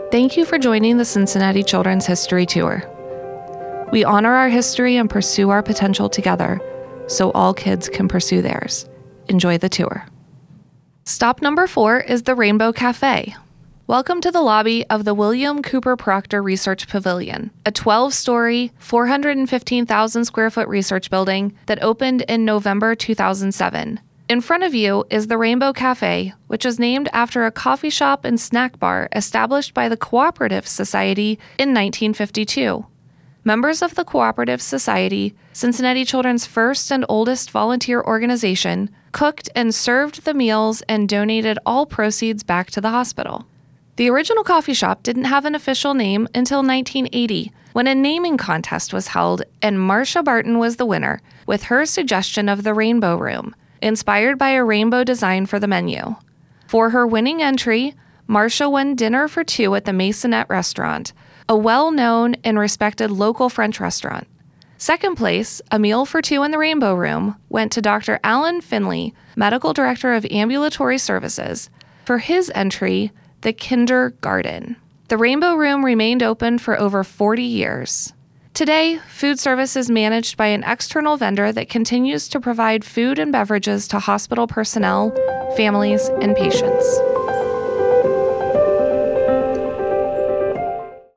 Thank you for joining the Cincinnati Children's History Tour. We honor our history and pursue our potential together so all kids can pursue theirs. Enjoy the tour. Stop number 4 is the Rainbow Cafe. Welcome to the lobby of the William Cooper Proctor Research Pavilion, a 12-story, 415,000 square foot research building that opened in November 2007. In front of you is the Rainbow Cafe, which is named after a coffee shop and snack bar established by the Cooperative Society in 1952. Members of the Cooperative Society, Cincinnati Children's first and oldest volunteer organization, cooked and served the meals and donated all proceeds back to the hospital. The original coffee shop didn't have an official name until 1980, when a naming contest was held and Marcia Barton was the winner, with her suggestion of the Rainbow Room, inspired by a rainbow design for the menu. For her winning entry, Marcia won dinner for 2 at the Masonette Restaurant, a well-known and respected local French restaurant. Second place, a meal for 2 in the Rainbow Room, went to Dr. Alan Finley, Medical Director of Ambulatory Services, for his entry, the Kindergarten. The Rainbow Room remained open for over 40 years. Today, food service is managed by an external vendor that continues to provide food and beverages to hospital personnel, families, and patients.